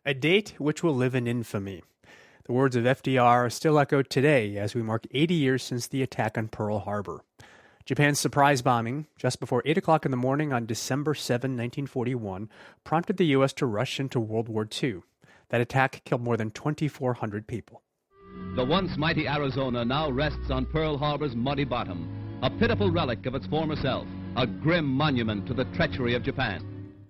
A date which will live in infamy. The words of FDR are still echoed today as we mark 80 years since the attack on Pearl Harbor. Japan's surprise bombing, just before 8 o'clock in the morning on December 7, 1941, prompted the U.S. to rush into World War II. That attack killed more than 2,400 people. The once mighty Arizona now rests on Pearl Harbor's muddy bottom, a pitiful relic of its former self, a grim monument to the treachery of Japan.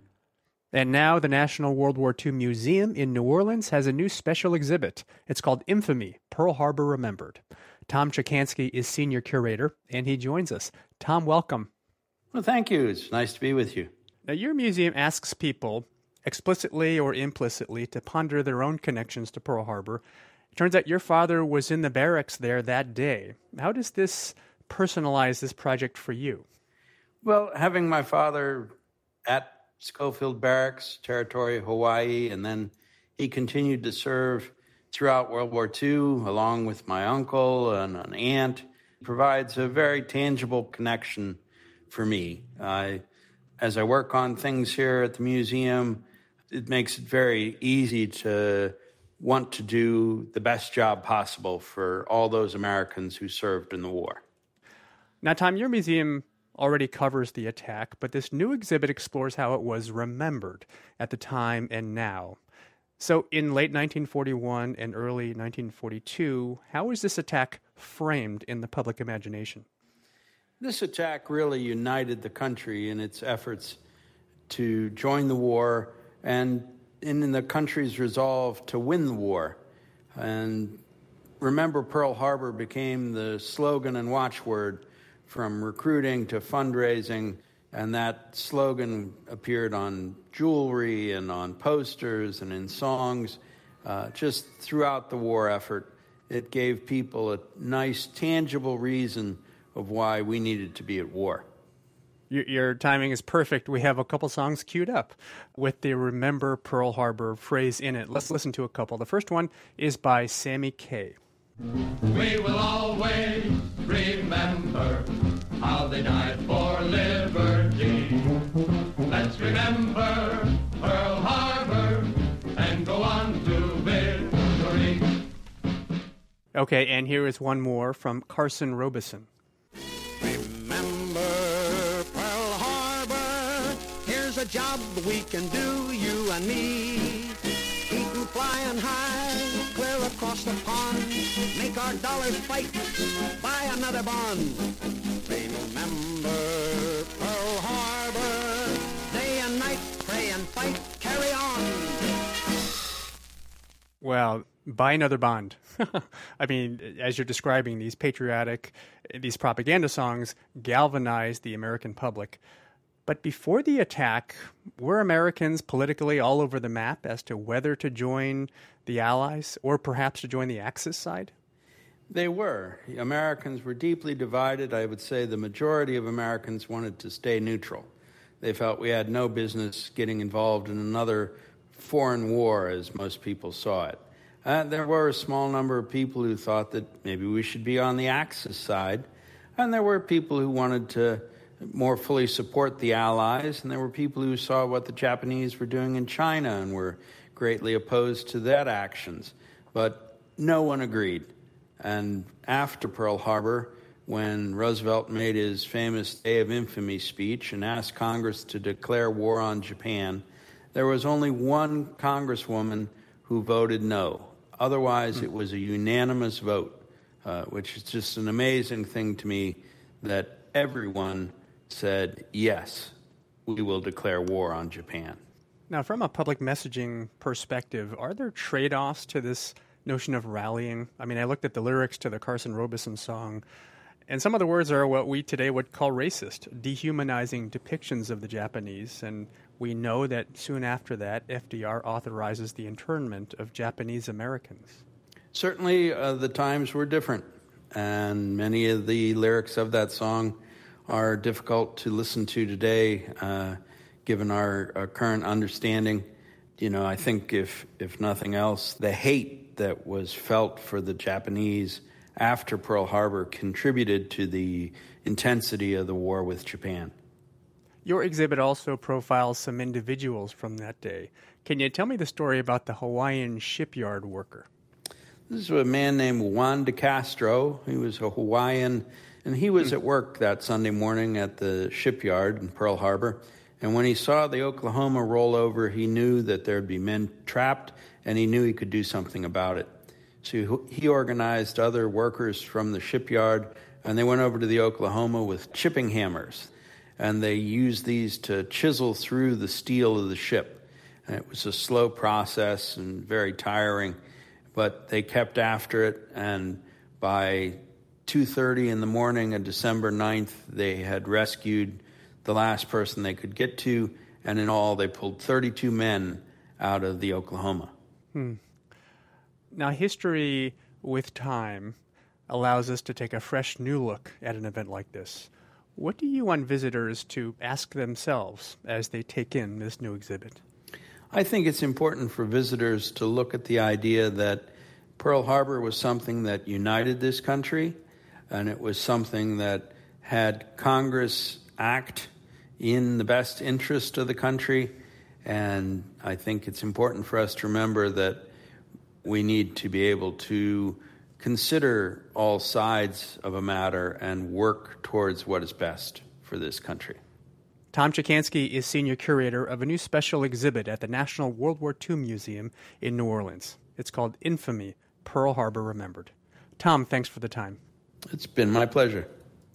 And now the National World War II Museum in New Orleans has a new special exhibit. It's called Infamy, Pearl Harbor Remembered. Tom Chikansky is senior curator, and he joins us. Tom, welcome. Well, thank you. It's nice to be with you. Now, your museum asks people, explicitly or implicitly, to ponder their own connections to Pearl Harbor. It turns out your father was in the barracks there that day. How does this personalize this project for you? Well, having my father at Schofield Barracks, Territory, Hawaii, and then he continued to serve throughout World War II, along with my uncle and an aunt, provides a very tangible connection for me. As I work on things here at the museum, it makes it very easy to want to do the best job possible for all those Americans who served in the war. Now, Tom, your museum already covers the attack, but this new exhibit explores how it was remembered at the time and now. So in late 1941 and early 1942, how was this attack framed in the public imagination? This attack really united the country in its efforts to join the war and in the country's resolve to win the war. And Remember Pearl Harbor became the slogan and watchword from recruiting to fundraising, and that slogan appeared on jewelry and on posters and in songs. Just throughout the war effort, it gave people a nice, tangible reason of why we needed to be at war. Your timing is perfect. We have a couple songs queued up with the Remember Pearl Harbor phrase in it. Let's listen to a couple. The first one is by Sammy Kaye. We will always remember how they died for liberty. Let's remember Pearl Harbor and go on to victory. Okay, and here is one more from Carson Robeson. Remember Pearl Harbor, here's a job we can do, you and me. Eating, flying high, clear across the pond, make our dollars fight, buy another bond. Remember Pearl Harbor, day and night, pray and fight, carry on. Well, buy another bond. I mean, as you're describing, these propaganda songs galvanized the American public. But before the attack, were Americans politically all over the map as to whether to join the Allies or perhaps to join the Axis side? They were. Americans were deeply divided. I would say the majority of Americans wanted to stay neutral. They felt we had no business getting involved in another foreign war, as most people saw it. There were a small number of people who thought that maybe we should be on the Axis side, and there were people who wanted to more fully support the Allies, and there were people who saw what the Japanese were doing in China and were greatly opposed to that actions. But no one agreed. And after Pearl Harbor, when Roosevelt made his famous Day of Infamy speech and asked Congress to declare war on Japan, there was only one congresswoman who voted no. Otherwise, it was a unanimous vote, which is just an amazing thing to me that everyone said, yes, we will declare war on Japan. Now, from a public messaging perspective, are there trade-offs to this notion of rallying? I mean, I looked at the lyrics to the Carson Robeson song, and some of the words are what we today would call racist, dehumanizing depictions of the Japanese. And we know that soon after that, FDR authorizes the internment of Japanese Americans. Certainly, the times were different, and many of the lyrics of that song are difficult to listen to today, given our current understanding. You know, I think if nothing else, the hate that was felt for the Japanese after Pearl Harbor contributed to the intensity of the war with Japan. Your exhibit also profiles some individuals from that day. Can you tell me the story about the Hawaiian shipyard worker? This is a man named Juan de Castro. He was a Hawaiian, and he was at work that Sunday morning at the shipyard in Pearl Harbor. And when he saw the Oklahoma roll over, he knew that there'd be men trapped, and he knew he could do something about it. So he organized other workers from the shipyard, and they went over to the Oklahoma with chipping hammers. And they used these to chisel through the steel of the ship. And it was a slow process and very tiring, but they kept after it, and by 2:30 in the morning of December 9th, they had rescued the last person they could get to, and in all, they pulled 32 men out of the Oklahoma. Now, history with time allows us to take a fresh new look at an event like this. What do you want visitors to ask themselves as they take in this new exhibit? I think it's important for visitors to look at the idea that Pearl Harbor was something that united this country, and it was something that had Congress act in the best interest of the country. And I think it's important for us to remember that we need to be able to consider all sides of a matter and work towards what is best for this country. Tom Chikansky is senior curator of a new special exhibit at the National World War II Museum in New Orleans. It's called Infamy, Pearl Harbor Remembered. Tom, thanks for the time. It's been my pleasure.